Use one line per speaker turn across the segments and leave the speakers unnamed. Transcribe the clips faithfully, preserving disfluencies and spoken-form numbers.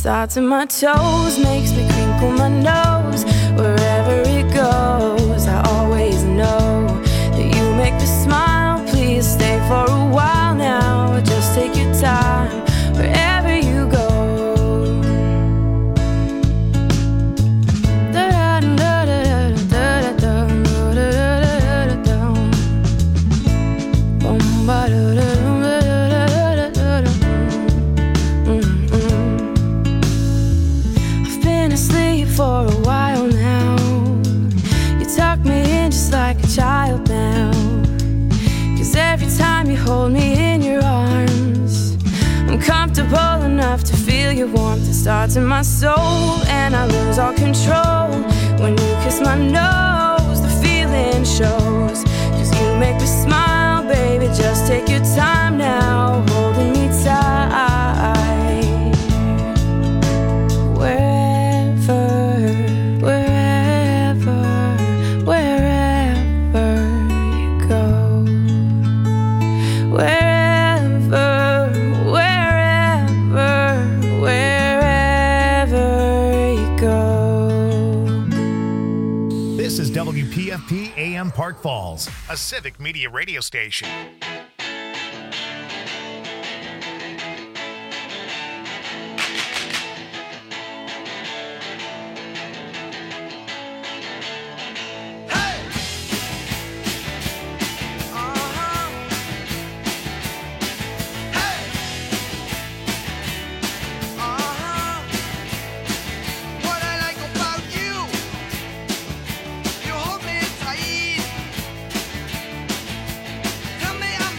starts in my toes, makes me crinkle my nose. Wherever it goes, I always know that you make me smile. Please stay for a while now, just take your time wherever you go. I've been asleep for a while now. You tuck me in just like a child now. 'Cause every time you hold me in your arms, I'm comfortable enough to feel your warmth. It starts in my soul and I lose all control. When you kiss my nose, the feeling shows. 'Cause you make me smile, baby, just take your time now, holding me tight. Wherever, wherever, wherever you go. Wherever, wherever, wherever you go.
This is W P F P A M Park Falls, a civic media radio station.
Tell me I'm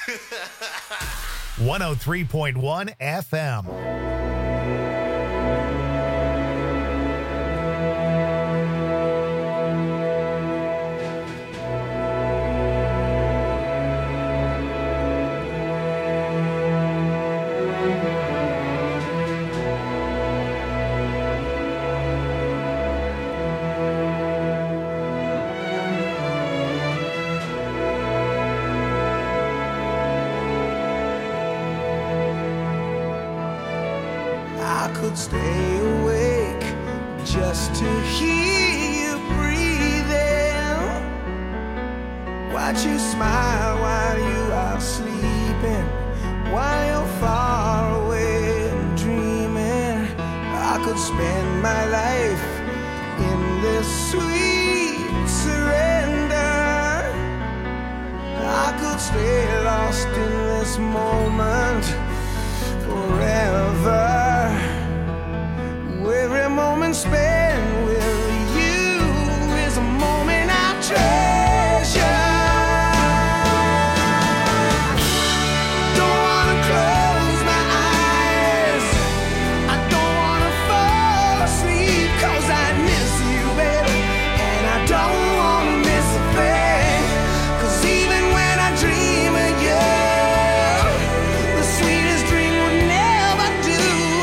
one oh three point one F M.
Stay awake just to hear you breathing. Watch you smile while you are sleeping, while you're far away and dreaming. I could spend my life in this sweet surrender. I could stay lost in this moment forever. Every moment spent with you is a moment I treasure. Don't wanna close my eyes, I don't wanna fall asleep, 'cause I miss you, baby, and I don't wanna miss a thing. 'Cause even when I dream of you, the sweetest dream would never do.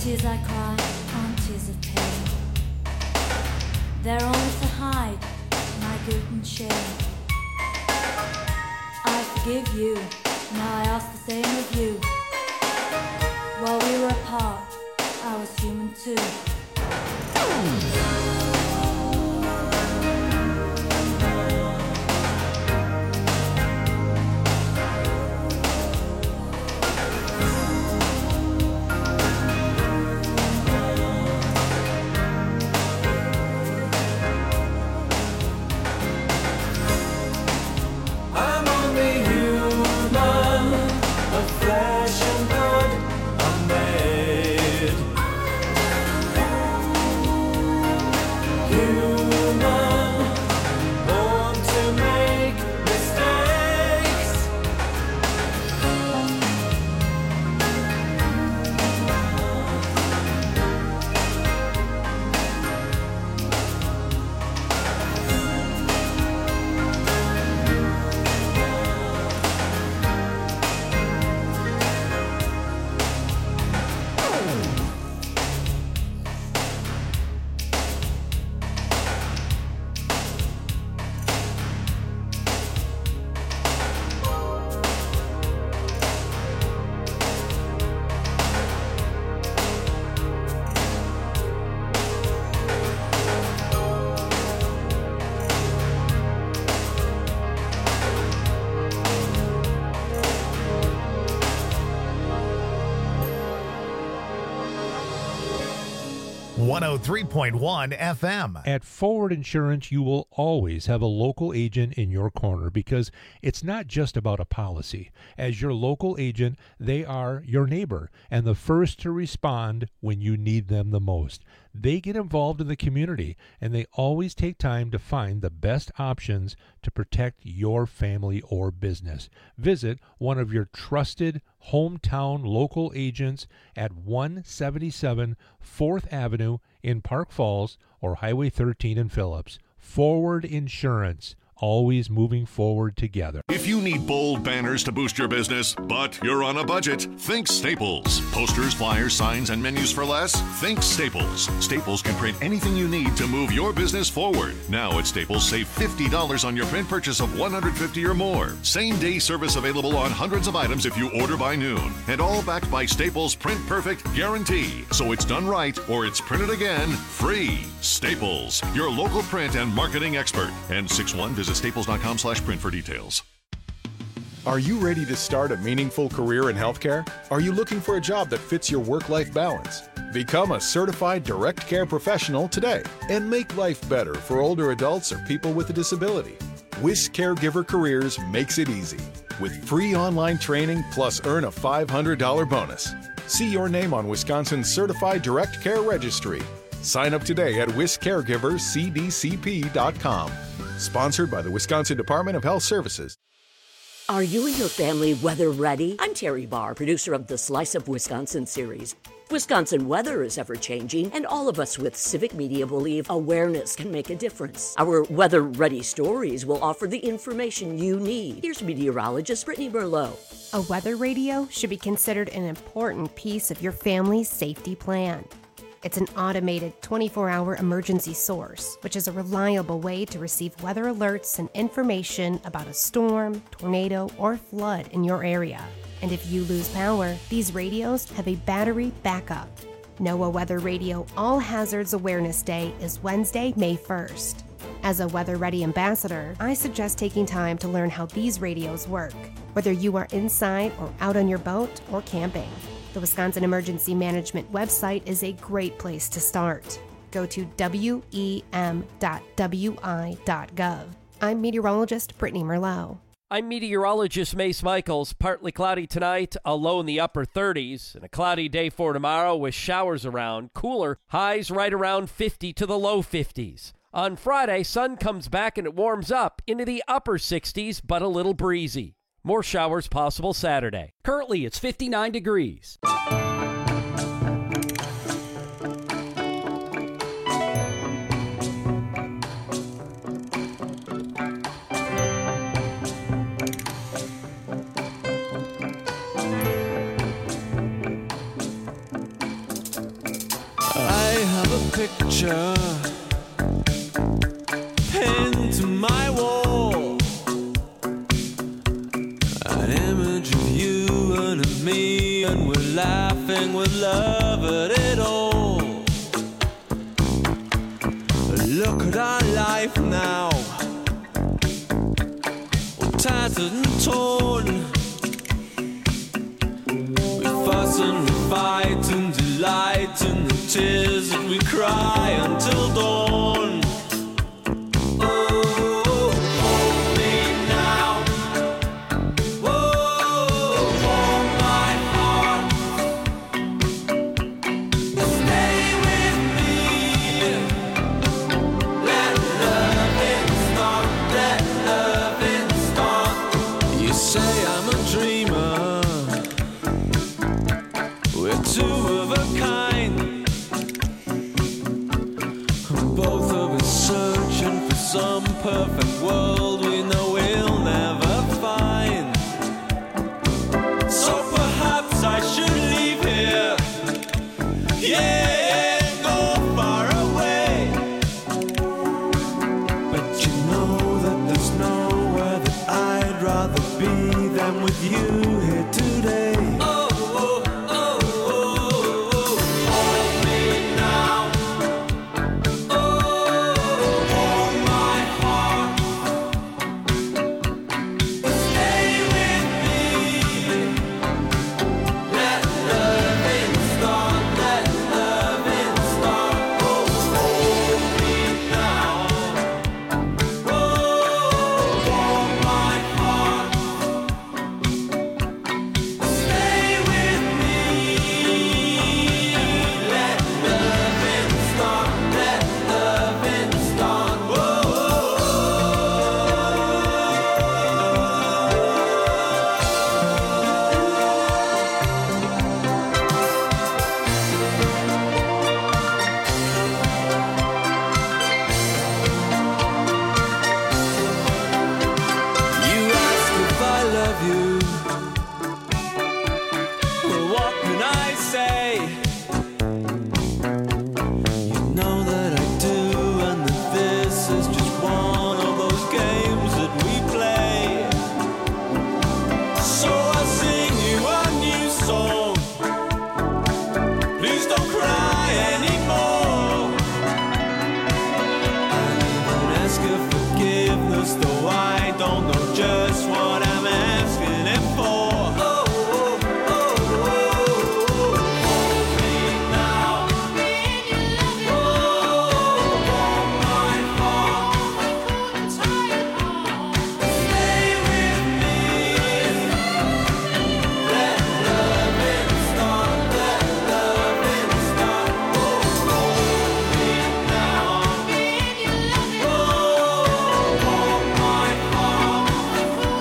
Tears I cry aren't tears of pain. They're only to hide my guilt and shame. I forgive you, now I ask the same of you. While we were apart, I was human too.
one oh three point one F M.
At Forward Insurance, you will always have a local agent in your corner because it's not just about a policy. As your local agent, they are your neighbor and the first to respond when you need them the most. They get involved in the community, and they always take time to find the best options to protect your family or business. Visit one of your trusted hometown local agents at one seventy-seven fourth Avenue in Park Falls or Highway thirteen in Phillips. Forward Insurance, always moving forward together.
If you need bold banners to boost your business, but you're on a budget, think Staples. Posters, flyers, signs, and menus for less? Think Staples. Staples can print anything you need to move your business forward. Now at Staples, save fifty dollars on your print purchase of one hundred fifty dollars or more. Same-day service available on hundreds of items if you order by noon. And all backed by Staples' Print Perfect guarantee. So it's done right or it's printed again free. Staples, your local print and marketing expert. And six one, visit staples.com slash print for details.
Are you ready to start a meaningful career in healthcare? Are you looking for a job that fits your work-life balance? Become a certified direct care professional today and make life better for older adults or people with a disability. Wish Caregiver Careers makes it easy with free online training plus earn a five hundred dollars bonus. See your name on Wisconsin's Certified Direct Care Registry. Sign up today at wish caregiver c d c p dot com. Sponsored by the Wisconsin Department of Health Services.
Are you and your family weather ready? I'm Terry Barr, producer of the Slice of Wisconsin series. Wisconsin weather is ever-changing, and all of us with Civic Media believe awareness can make a difference. Our weather-ready stories will offer the information you need. Here's meteorologist Brittany Merlot.
A weather radio should be considered an important piece of your family's safety plan. It's an automated twenty-four hour emergency source, which is a reliable way to receive weather alerts and information about a storm, tornado, or flood in your area. And if you lose power, these radios have a battery backup. NOAA Weather Radio All Hazards Awareness Day is Wednesday, May first. As a Weather Ready ambassador, I suggest taking time to learn how these radios work, whether you are inside or out on your boat or camping. The Wisconsin Emergency Management website is a great place to start. Go to w e m dot w i dot gov. I'm meteorologist Brittany Merlot.
I'm meteorologist Mace Michaels. Partly cloudy tonight, a low in the upper thirties, and a cloudy day for tomorrow with showers around. Cooler, highs right around fifty to the low fifties. On Friday, sun comes back and it warms up into the upper sixties, but a little breezy. More showers possible Saturday. Currently, it's fifty-nine degrees.
picture pinned to my wall, an image of you and of me, and we're laughing with love at it all. Look at our life now, all tattered and torn. We fuss and we fight and delight in the tears that we cry until dawn. Oh, hold me now. Oh, hold my heart. Stay with me. Let loving start. Let loving start. You say I'm a dreamer. We're two of a kind. Both of us searching for some perfect world we know we'll never find. So perhaps I should leave here, yeah, and go far away. But you know that there's nowhere that I'd rather be than with you here today. Oh, oh, oh, oh, oh. Hold me now. Oh, hold my heart. Stay with me. Let loving start. Let loving start. Oh, hold me now. Oh, hold my heart. Stay with me. Let loving start. Let loving start. Whoa. You ask if I love you. Well, what can I say? You know that I do, and that this is just one of those games that we play. So I sing you a new song. Please don't cry anymore. I even ask your forgiveness, though I don't know just what I'm asking it for. Oh, oh, oh, oh, oh. Hold me now. Oh, hold my heart. Stay with me. Let loving start. Let loving start. Oh, hold me now. Oh, hold my heart.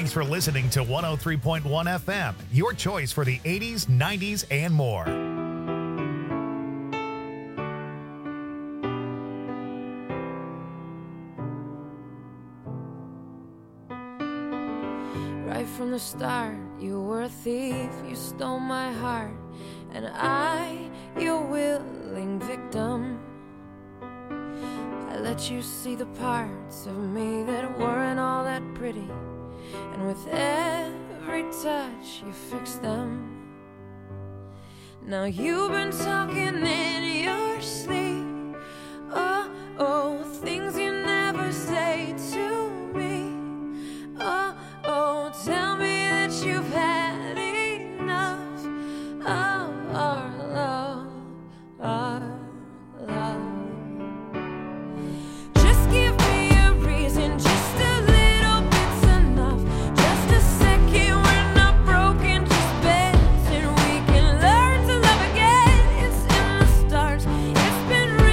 Thanks for listening to one oh three point one F M, your choice for the eighties, nineties, and more.
Right from the start, you were a thief, you stole my heart, and I, your willing victim. I let you see the parts of me that weren't all that pretty, and with every touch you fixed them. Now you've been talking in your sleep, oh, oh, things you never say to me, oh, oh, tell me that you've had enough of our love, our love. Just give me a reason, just a little bit's enough. Just a second, we're not broken, just bends, and we can learn to love again. It's in the stars, it's been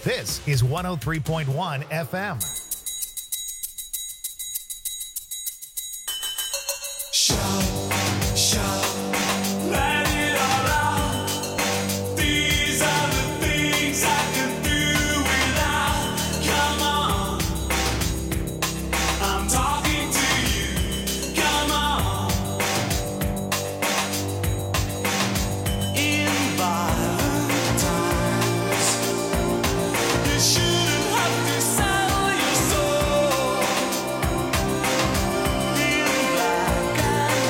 This is one oh three point one F M.
Shout, shout, let it all out. These are the things I can do without. Come on, I'm talking to you. Come on. In violent times, you shouldn't have to sell your soul. In black and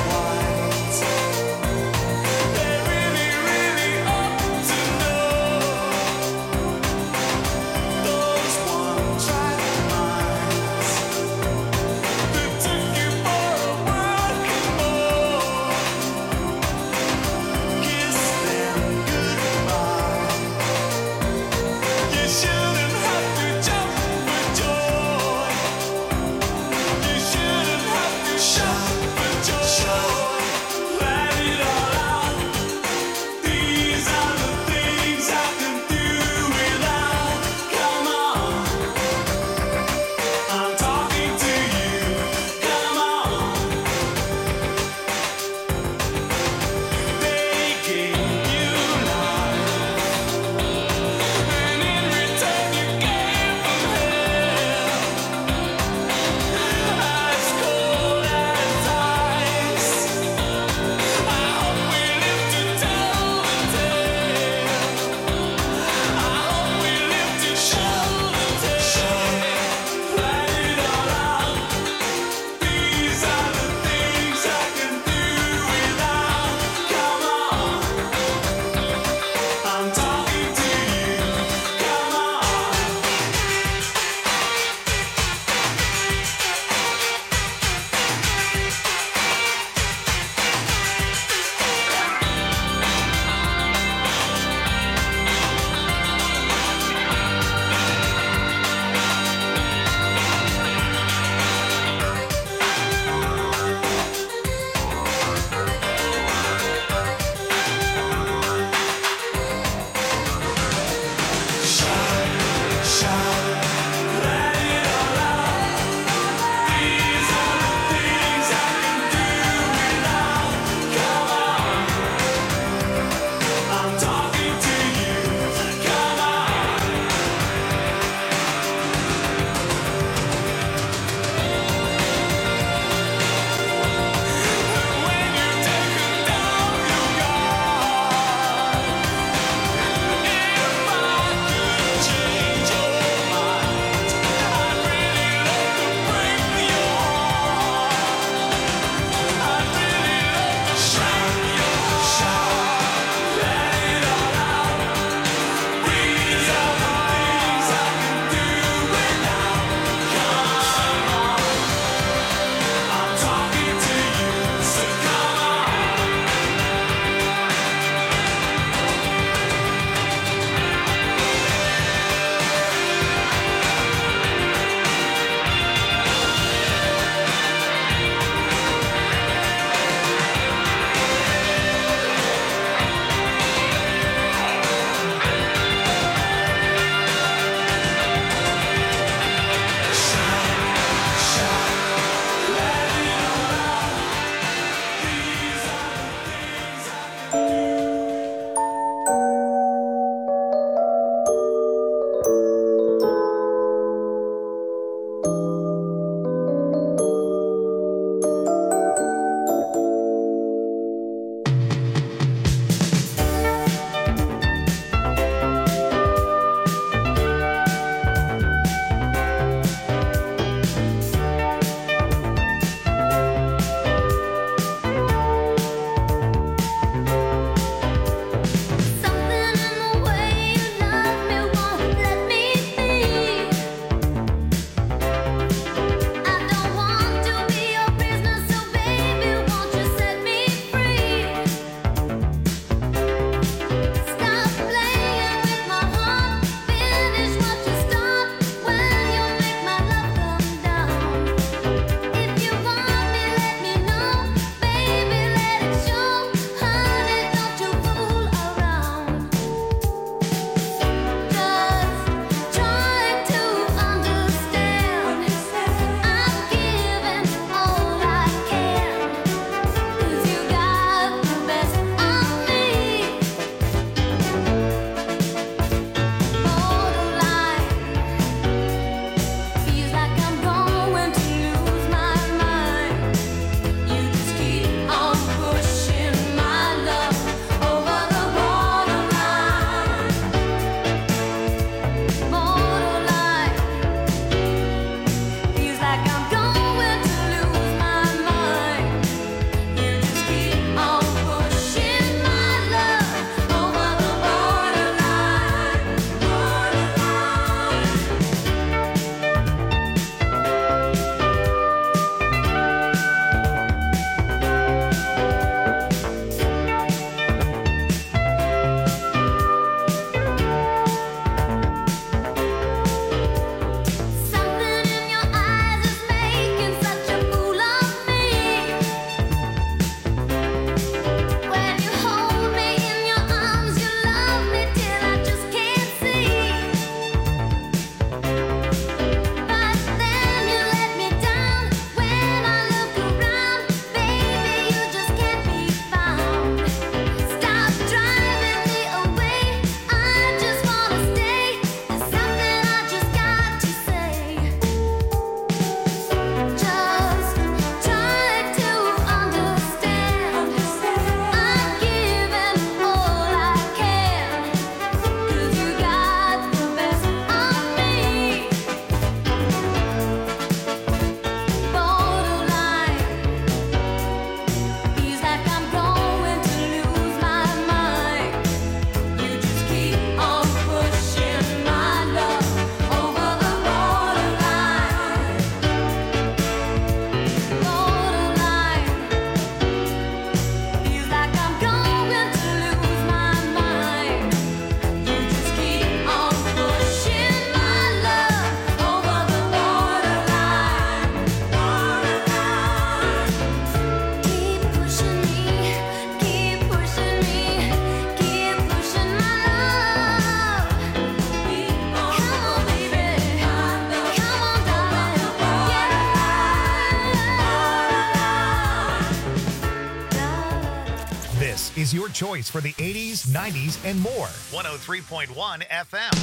This is your choice for the eighties, nineties, and more. one oh three point one F M.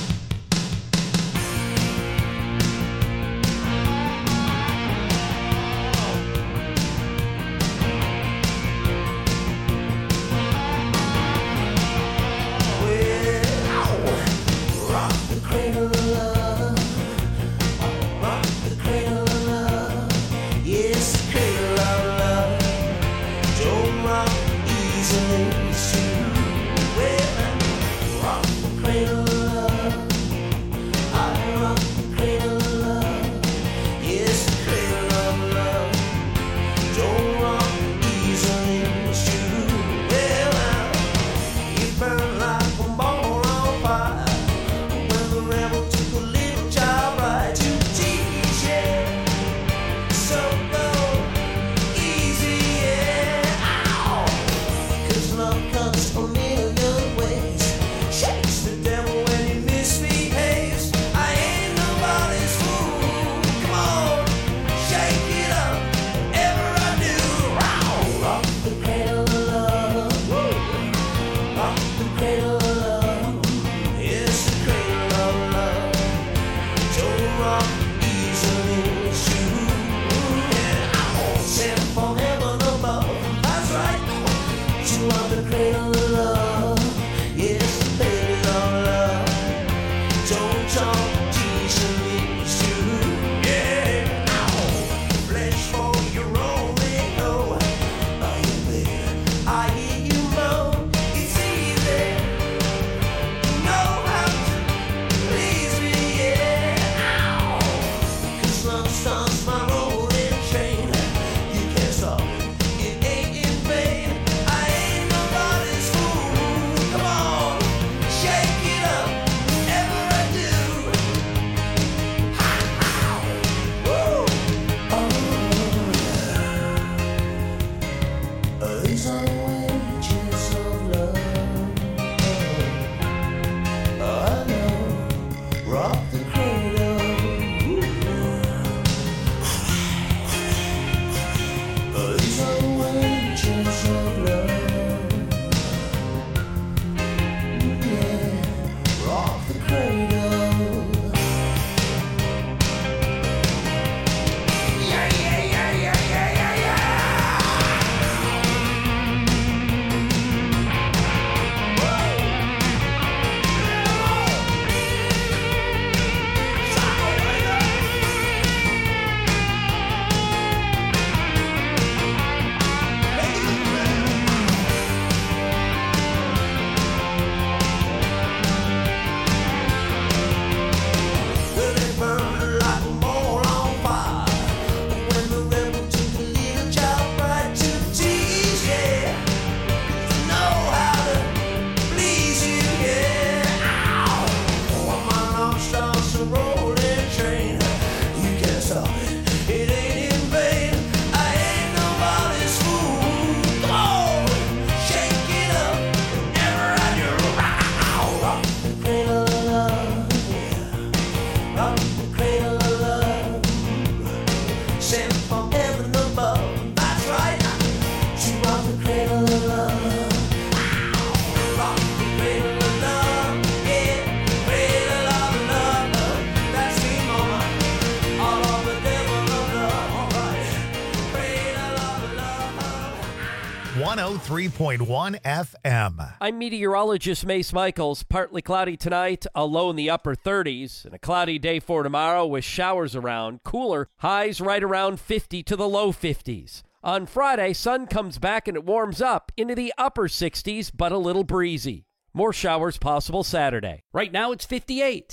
one oh three point one F M.
I'm meteorologist Mace Michaels. Partly cloudy tonight, a low in the upper thirties, and a cloudy day for tomorrow with showers around. Cooler, highs right around fifty to the low fifties. On Friday, sun comes back and it warms up into the upper sixties, but a little breezy. More showers possible Saturday. Right now it's fifty-eight.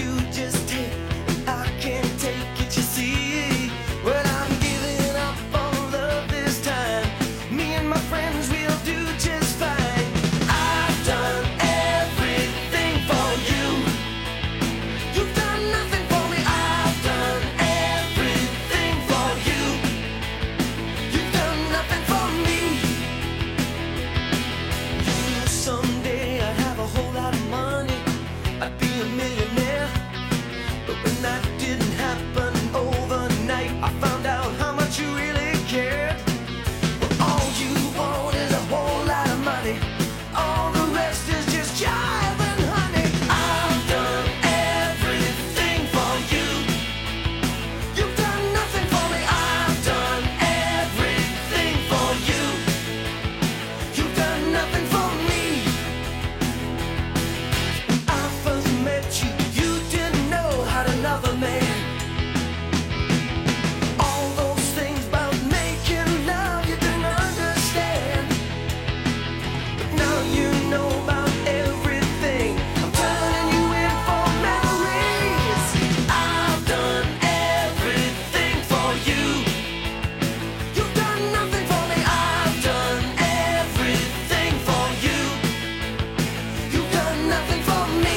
Well, I'm giving up on nothing for me.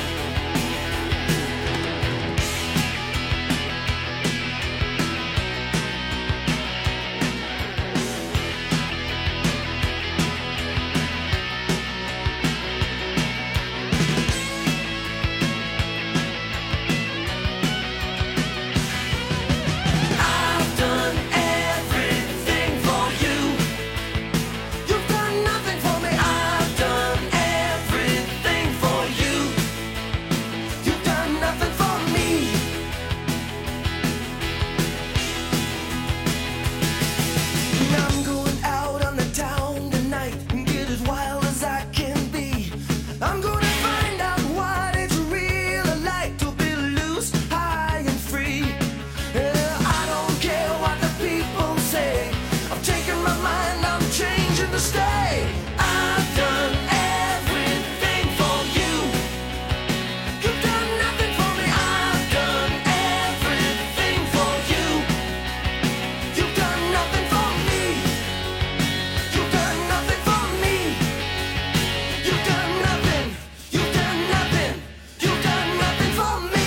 I've done everything for you. You've done nothing for me. I've done everything for you. You've done nothing for me. And I'm going out on the town tonight and get as wild as I can be. I'm gonna find out what it's really like to be loose, high and free. Yeah, I don't care what the people say. I've taken my mind, I'm changing to stay. I've done everything for you. You've done nothing for me. I've done everything for you. You've done nothing for me. You've done nothing for me. You've done nothing. You've done nothing. You've done nothing for me.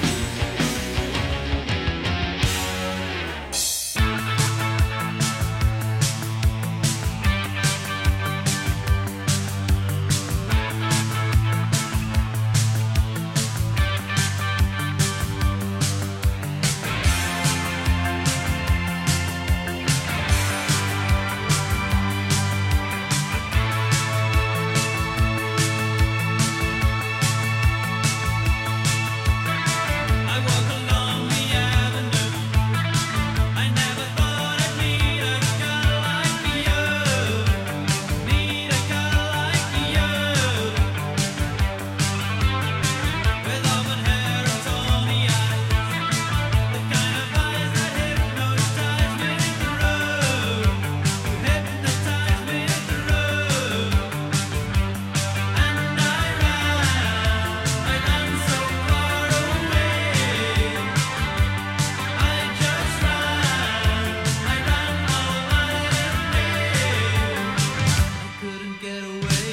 I walk along the avenue. I never thought I'd meet a girl like you. Meet a girl like you. With auburn hair and tawny eyes, the kind of eyes that hypnotize me through. Hypnotize me through. And I ran, I ran so far away. I just ran, I ran all night and day. I couldn't get away.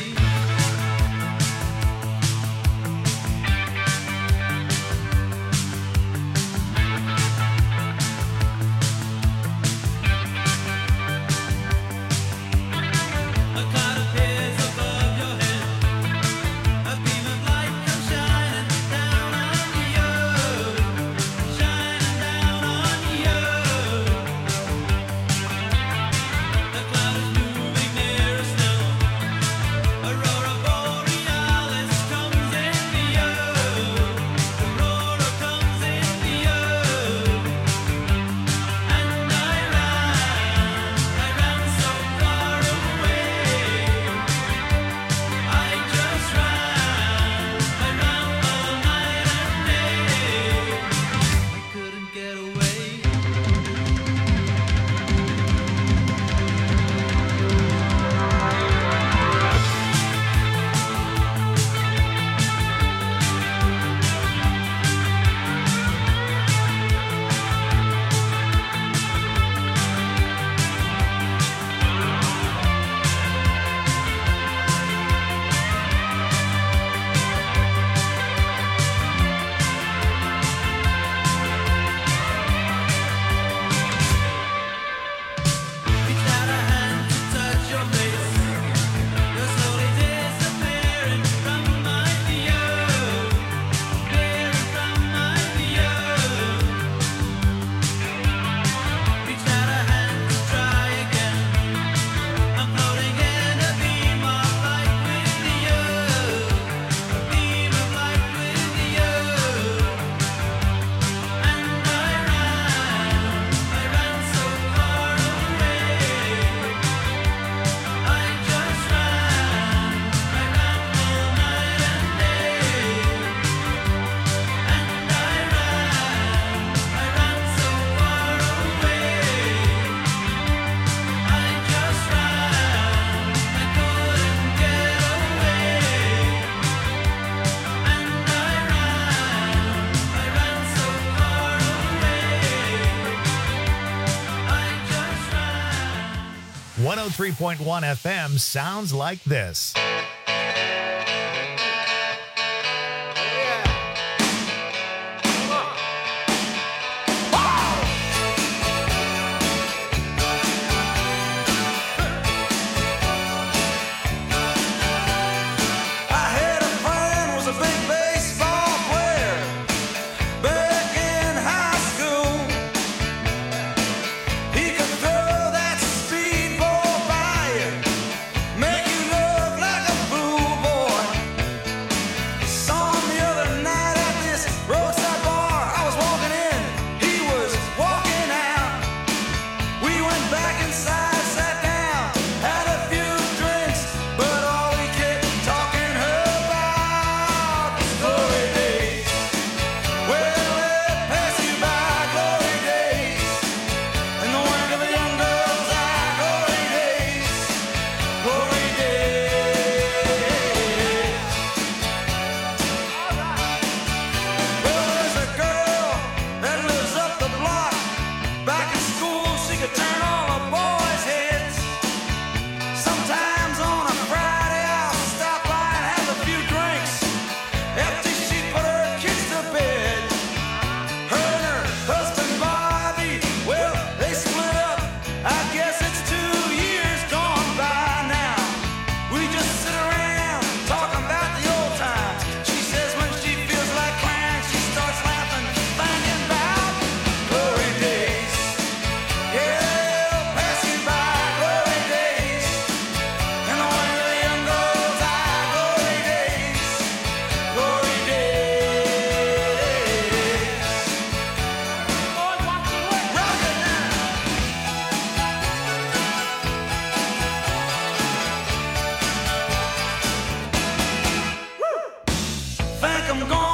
A cloud appears above your head. A beam of light comes shining down on you. Shining down on you. The cloud is moving nearer still. Aurora borealis comes into you. Aurora comes into you. And I ran, I ran so far away. I just ran, I ran all night and day. I couldn't get away. Reached out a hand to touch your face. You're slowly disappearing from my view. Disappearing from my view. Reached out a hand to try again. I'm floating in a beam of light with you. A beam of light with you. And I ran, I ran so far away. I just ran, I ran all night and day. And I ran, I ran so far away. I just ran, I couldn't get away. And I ran, I ran so far away. I just ran.
one oh three point one F M sounds like this.
I'm gone.